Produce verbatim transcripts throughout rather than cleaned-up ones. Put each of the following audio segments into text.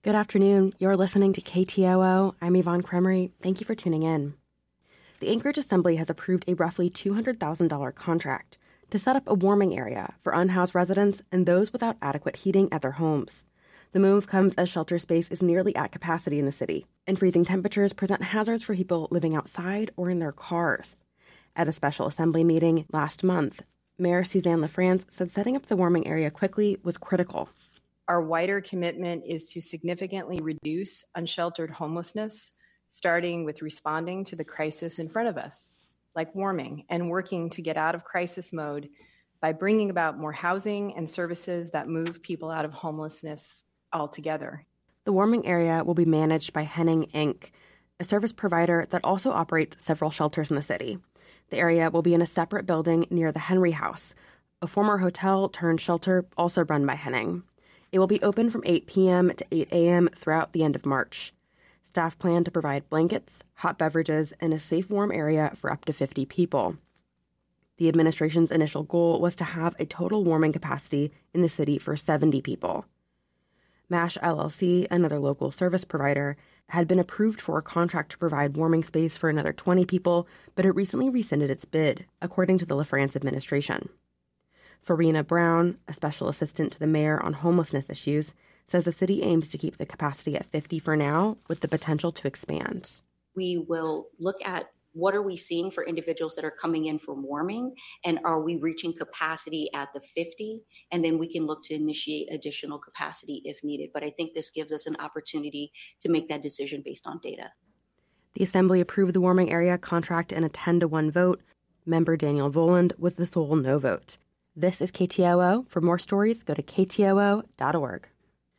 Good afternoon. You're listening to K T O O. I'm Yvonne Cremery. Thank you for tuning in. The Anchorage Assembly has approved a roughly two hundred thousand dollars contract to set up a warming area for unhoused residents and those without adequate heating at their homes. The move comes as shelter space is nearly at capacity in the city, and freezing temperatures present hazards for people living outside or in their cars. At a special assembly meeting last month, Mayor Suzanne LaFrance said setting up the warming area quickly was critical. Our wider commitment is to significantly reduce unsheltered homelessness, starting with responding to the crisis in front of us, like warming, and working to get out of crisis mode by bringing about more housing and services that move people out of homelessness altogether. The warming area will be managed by Henning Incorporated, a service provider that also operates several shelters in the city. The area will be in a separate building near the Henry House, a former hotel turned shelter also run by Henning. It will be open from eight p.m. to eight a.m. throughout the end of March. Staff plan to provide blankets, hot beverages, and a safe, warm area for up to fifty people. The administration's initial goal was to have a total warming capacity in the city for seventy people. MASH L L C, another local service provider, had been approved for a contract to provide warming space for another twenty people, but it recently rescinded its bid, according to the LaFrance administration. Farina Brown, a special assistant to the mayor on homelessness issues, says the city aims to keep the capacity at fifty for now, with the potential to expand. We will look at what are we seeing for individuals that are coming in for warming, and are we reaching capacity at the fifty? And then we can look to initiate additional capacity if needed. But I think this gives us an opportunity to make that decision based on data. The Assembly approved the warming area contract in a ten to one vote. Member Daniel Voland was the sole no vote. This is K T O O. For more stories, go to K T O O dot org.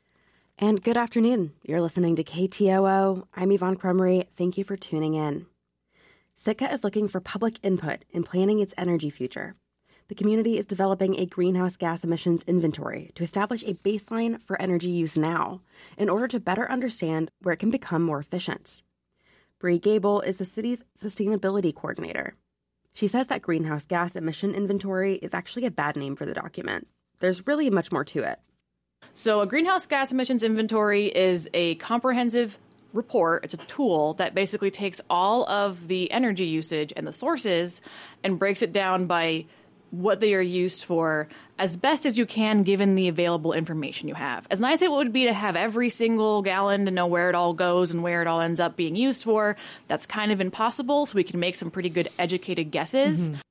And good afternoon. You're listening to K T O O. I'm Yvonne Cremery. Thank you for tuning in. Sitka is looking for public input in planning its energy future. The community is developing a greenhouse gas emissions inventory to establish a baseline for energy use now in order to better understand where it can become more efficient. Bree Gable is the city's sustainability coordinator. She says that greenhouse gas emission inventory is actually a bad name for the document. There's really much more to it. So a greenhouse gas emissions inventory is a comprehensive report. It's a tool that basically takes all of the energy usage and the sources and breaks it down by what they are used for as best as you can given the available information you have. As nice as it would be to have every single gallon to know where it all goes and where it all ends up being used for, that's kind of impossible, so we can make some pretty good educated guesses. Mm-hmm.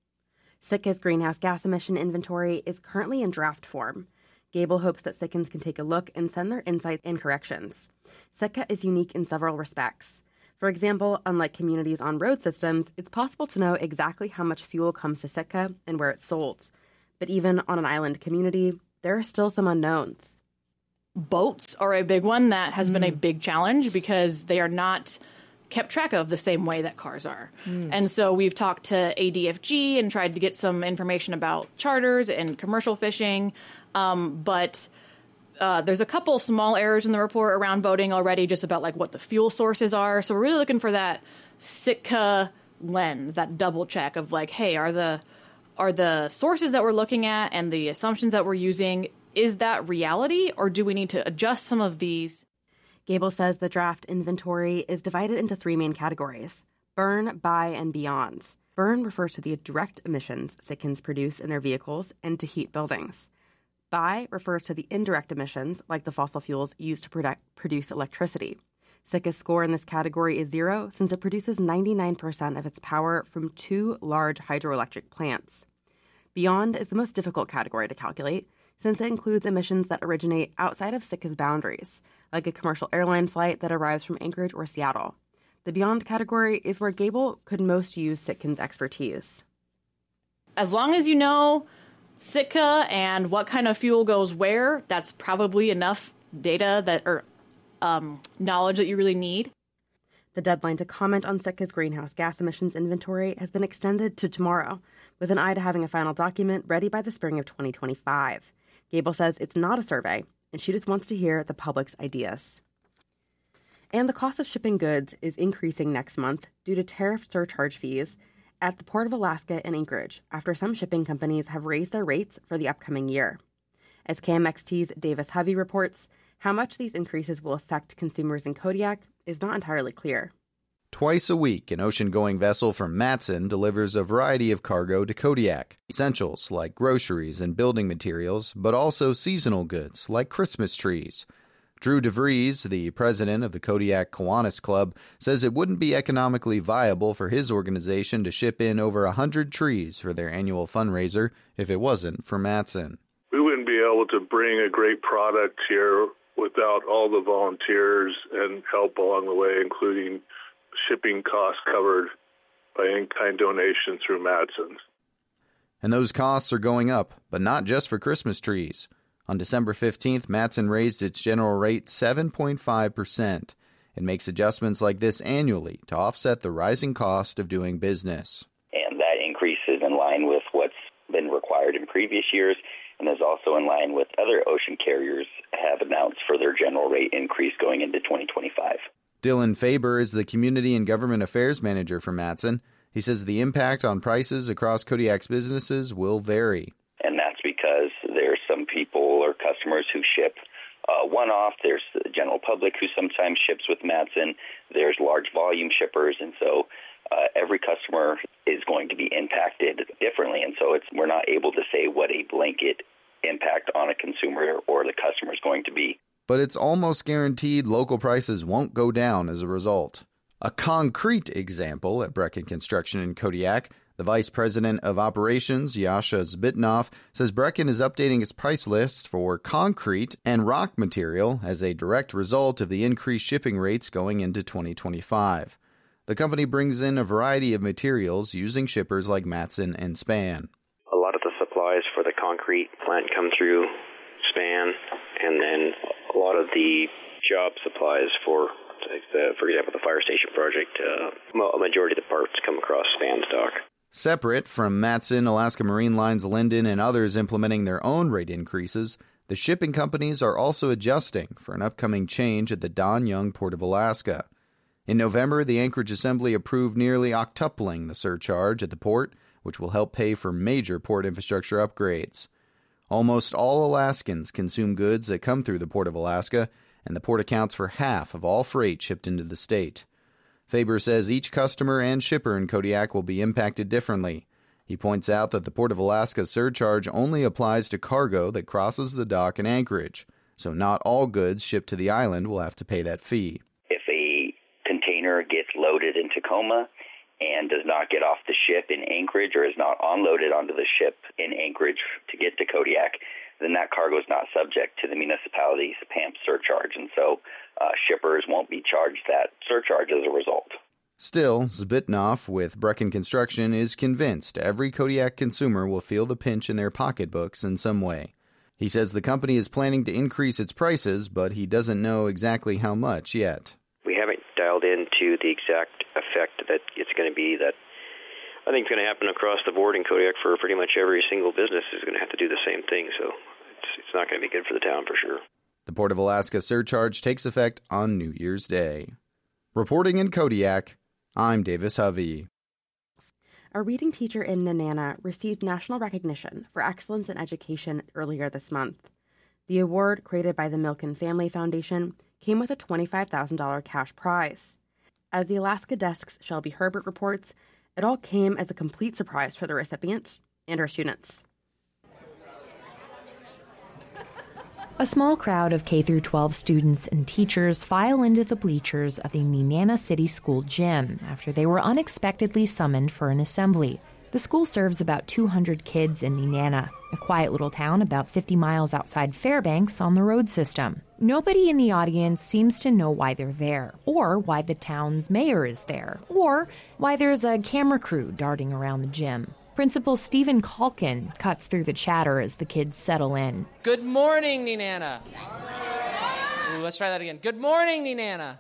Sitka's greenhouse gas emission inventory is currently in draft form. Gable hopes that Sitkans can take a look and send their insights and corrections. Sitka is unique in several respects. For example, unlike communities on road systems, it's possible to know exactly how much fuel comes to Sitka and where it's sold. But even on an island community, there are still some unknowns. Boats are a big one that has mm. been a big challenge because they are not kept track of the same way that cars are. Mm. And so we've talked to A D F G and tried to get some information about charters and commercial fishing, um, but Uh, there's a couple small errors in the report around boating already, just about like what the fuel sources are. So we're really looking for that Sitka lens, that double check of like, hey, are the are the sources that we're looking at and the assumptions that we're using, is that reality, or do we need to adjust some of these? Gable says the draft inventory is divided into three main categories: burn, buy, and beyond. Burn refers to the direct emissions Sitkans produce in their vehicles and to heat buildings. Buy refers to the indirect emissions, like the fossil fuels used to product, produce electricity. Sitka's score in this category is zero, since it produces ninety-nine percent of its power from two large hydroelectric plants. Beyond is the most difficult category to calculate, since it includes emissions that originate outside of Sitka's boundaries, like a commercial airline flight that arrives from Anchorage or Seattle. The beyond category is where Gable could most use Sitkans' expertise. As long as you know Sitka and what kind of fuel goes where, that's probably enough data that or um, knowledge that you really need. The deadline to comment on Sitka's greenhouse gas emissions inventory has been extended to tomorrow, with an eye to having a final document ready by the spring of twenty twenty-five. Gable says it's not a survey, and she just wants to hear the public's ideas. And the cost of shipping goods is increasing next month due to tariff surcharge fees at the Port of Alaska in Anchorage, after some shipping companies have raised their rates for the upcoming year. As K M X T's Davis Hovey reports, How much these increases will affect consumers in Kodiak is not entirely clear. Twice a week, an ocean-going vessel from Matson delivers a variety of cargo to Kodiak. Essentials like groceries and building materials, but also seasonal goods like Christmas trees. Drew DeVries, the president of the Kodiak Kiwanis Club, says it wouldn't be economically viable for his organization to ship in over one hundred trees for their annual fundraiser if it wasn't for Matson. We wouldn't be able to bring a great product here without all the volunteers and help along the way, including shipping costs covered by in-kind donations through Matson's. And those costs are going up, but not just for Christmas trees. On December fifteenth, Matson raised its general rate seven point five percent. It makes adjustments like this annually to offset the rising cost of doing business. And that increase is in line with what's been required in previous years, and is also in line with other ocean carriers have announced for their general rate increase going into twenty twenty-five. Dylan Faber is the Community and Government Affairs Manager for Matson. He says the impact on prices across Kodiak's businesses will vary. And that's because there's some people or customers who ship uh, one-off. There's the general public who sometimes ships with Matson. There's large volume shippers, and so uh, every customer is going to be impacted differently. And so it's we're not able to say what a blanket impact on a consumer or the customer is going to be. But it's almost guaranteed local prices won't go down as a result. A concrete example at Brecken Construction in Kodiak, the Vice President of Operations, Yasha Zbitnov, says Brecken is updating its price lists for concrete and rock material as a direct result of the increased shipping rates going into twenty twenty-five. The company brings in a variety of materials using shippers like Matson and Span. A lot of the supplies for the concrete plant come through Span, and then a lot of the job supplies for, the, for example, the fire station project, uh, a majority of the parts come across Span stock. Separate from Matson, Alaska Marine Lines, Linden, and others implementing their own rate increases, the shipping companies are also adjusting for an upcoming change at the Don Young Port of Alaska. In November, the Anchorage Assembly approved nearly octupling the surcharge at the port, which will help pay for major port infrastructure upgrades. Almost all Alaskans consume goods that come through the Port of Alaska, and the port accounts for half of all freight shipped into the state. Faber says each customer and shipper in Kodiak will be impacted differently. He points out that the Port of Alaska's surcharge only applies to cargo that crosses the dock in Anchorage, so not all goods shipped to the island will have to pay that fee. If a container gets loaded in Tacoma and does not get off the ship in Anchorage or is not unloaded onto the ship in Anchorage to get to Kodiak, then that cargo is not subject to the municipality's P A M P surcharge, and so uh, shippers won't be charged that surcharge as a result. Still, Zbitnov with Brecken Construction is convinced every Kodiak consumer will feel the pinch in their pocketbooks in some way. He says the company is planning to increase its prices, but he doesn't know exactly how much yet. We haven't dialed into the exact effect that it's going to be. That I think is going to happen across the board in Kodiak for pretty much every single business is going to have to do the same thing, so it's, it's not going to be good for the town for sure. The Port of Alaska surcharge takes effect on New Year's Day. Reporting in Kodiak, I'm Davis Hovey. A reading teacher in Nenana received national recognition for excellence in education earlier this month. The award, created by the Milken Family Foundation, came with a twenty-five thousand dollars cash prize. As the Alaska Desk's Shelby Herbert reports, it all came as a complete surprise for the recipient and her students. A small crowd of K through twelve students and teachers file into the bleachers of the Nenana City School gym after they were unexpectedly summoned for an assembly. The school serves about two hundred kids in Nenana, a quiet little town about fifty miles outside Fairbanks on the road system. Nobody in the audience seems to know why they're there, or why the town's mayor is there, or why there's a camera crew darting around the gym. Principal Stephen Calkin cuts through the chatter as the kids settle in. Good morning, Nenana. Ooh, let's try that again. Good morning, Nenana.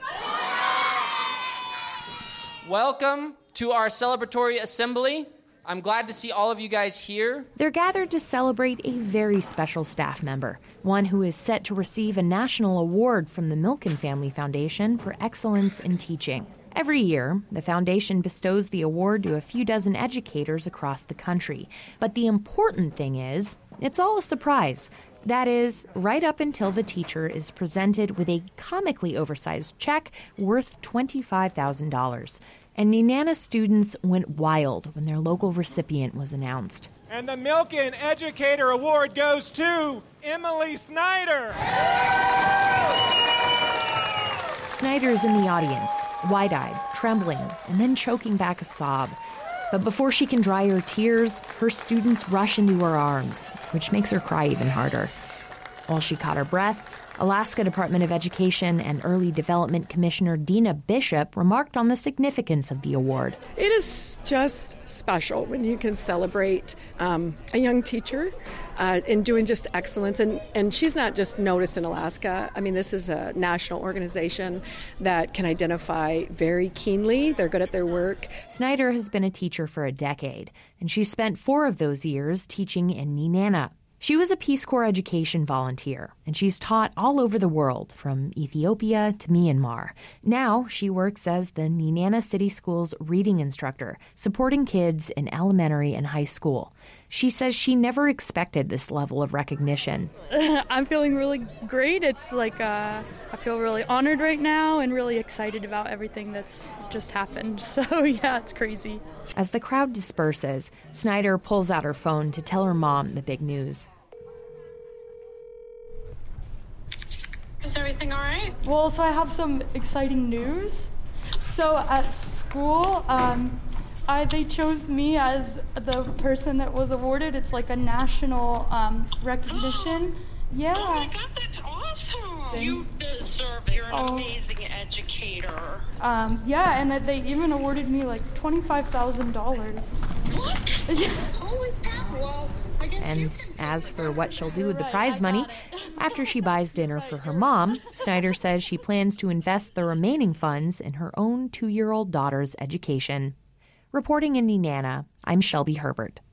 Welcome to our celebratory assembly. I'm glad to see all of you guys here. They're gathered to celebrate a very special staff member, one who is set to receive a national award from the Milken Family Foundation for excellence in teaching. Every year, the foundation bestows the award to a few dozen educators across the country. But the important thing is, it's all a surprise. That is, right up until the teacher is presented with a comically oversized check worth twenty-five thousand dollars. And Nenana students went wild when their local recipient was announced. And the Milken Educator Award goes to Emily Snyder. Snyder's in the audience, wide-eyed, trembling, and then choking back a sob. But before she can dry her tears, her students rush into her arms, which makes her cry even harder. While she caught her breath, Alaska Department of Education and Early Development Commissioner Dina Bishop remarked on the significance of the award. It is just special when you can celebrate um, a young teacher uh, in doing just excellence. And, and she's not just noticed in Alaska. I mean, this is a national organization that can identify very keenly. They're good at their work. Snyder has been a teacher for a decade, and she spent four of those years teaching in Nenana. She was a Peace Corps education volunteer, and she's taught all over the world, from Ethiopia to Myanmar. Now she works as the Nenana City Schools reading instructor, supporting kids in elementary and high school. She says she never expected this level of recognition. I'm feeling really great. It's like uh, I feel really honored right now and really excited about everything that's just happened. So, yeah, it's crazy. As the crowd disperses, Snyder pulls out her phone to tell her mom the big news. Is everything all right? Well, so I have some exciting news. So at school, um, I, they chose me as the person that was awarded. It's like a national um, recognition. Oh. Yeah. Oh my God, that's awesome. Thank you deserve it. You're an oh. amazing educator. Um, yeah, and they even awarded me like twenty-five thousand dollars. What? Holy cow. Well, I guess and you can as for what she'll do with the prize money, after she buys dinner for her mom, Snyder says she plans to invest the remaining funds in her own two-year-old daughter's education. Reporting in Nenana, I'm Shelby Herbert.